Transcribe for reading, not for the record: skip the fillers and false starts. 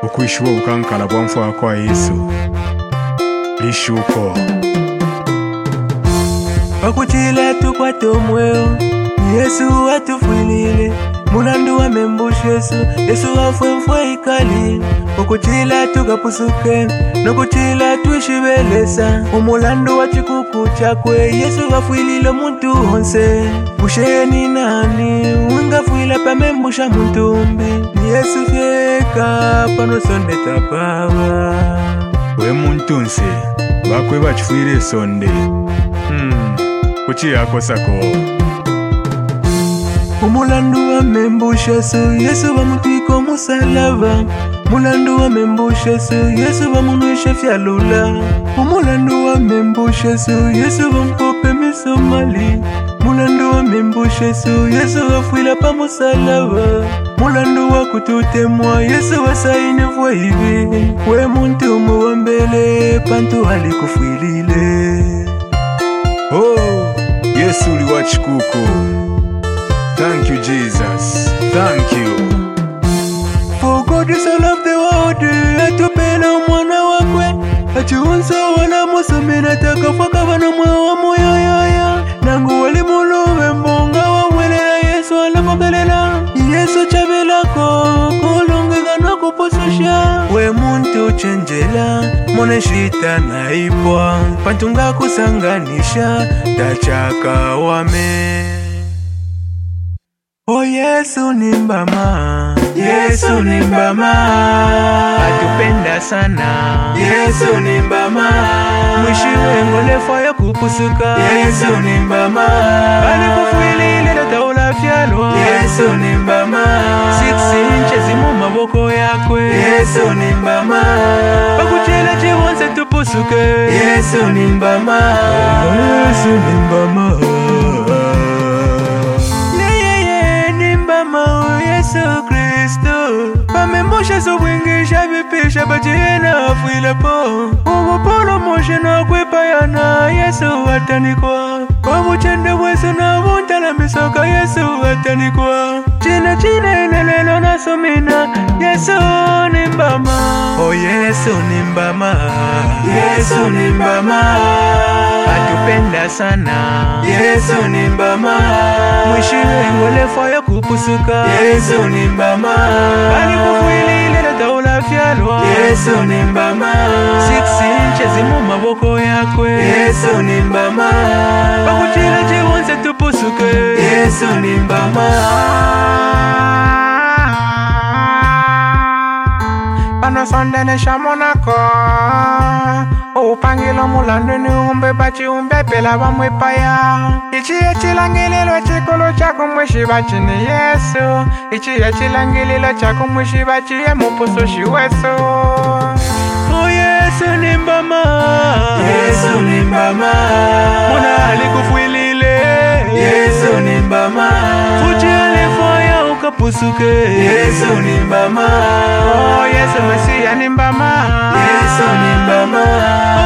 ukwishuwa ukankala bwamfu kwa Yesu lishuko Pakuchila tukwate omweo Yesu atufwilile Mulandu wa membusha Yesu afwe ikali Ukuchila tukapusuke Nokuchila tuishibelesa Umulandu wa chikuku chakwe Yesu afwilile muntu onse Busheni nani Ungafwila pa membusha muntumbi Yesu fieka Pano sonde tapawa We muntu nse Bakwe bachifwile sonde Kuchi yako sako Umulandu wa membusha Yesu wa mutiko musalava Mulandu wa membusha Yesu wa munuisha fialula Umulandu wa membusha Yesu wa mpope misomali Mulandu wa membusha Yesu wa fuila pa musalava Mulandu wa kututemwa Yesu wa saine vwa hivi We muntu muwambele Pantu halikufuilile Oh, Yesu liwachikuku Thank you, Jesus. Thank you. For God is all of the world. Atupela mwana wakwe. Achiunsa wala musumina takafaka wana mwa moyo yaya. Nangu wali muluwe mbonga wa welela Yesu alamogelela. Yesu chabilako kulungika na kupususha. We muntu chenjela mone shita na ipwa. Pantunga kusanganisha tachaka wame. Oh Yesu ni mbama, Yesu ni mbama, atupenda sana, Yesu ni mbama, mwishiwe ngole faya kupusuka, Yesu ni mbama, alikufuilile na taula fialo, Yesu ni mbama, 6 inches mu maboko yakwe, Yesu ni mbama, pakuchela chiwonse tupusuke, Yesu ni mbama, Yesu ni mbama. Yesu Kristo Pamembusha subwingisha vipisha Bajina afuila po Umupolo moshe na kwepayana Yesu atanikwa Pamuchende wesu na vuntala misoka Yesu atanikwa China inelelo na sumina Yesu ni mbama Oh Yesu ni mbama Yesu ni mbama Atupenda sana Yesu ni mbama Mwishiwe ngole faya kupusuka Yesu ni mbama Alikufuilile na taula fialwa Yesu ni mbama 6 inches mu maboko yakwe Yesu ni mbama Pakuchila chiwonse tupusuke Yesu ni mbama Pano sonde ne shamonako Upangilo mulandu ni umbe bachi umbe pela bamwe paya Ichi echilangililo chikolo chako mwishi bachi ni Yesu Ichi echilangililo chako mwishi bachi ye mupusu shiwesu Oh Yesu ni mbama Yesu ni mbama Muna alikufuilile Yesu ni mbama Fuchi alifaya ukapusuke Yesu ni mbama Oh Yesu Mesia ni mbama Yesu ni mbama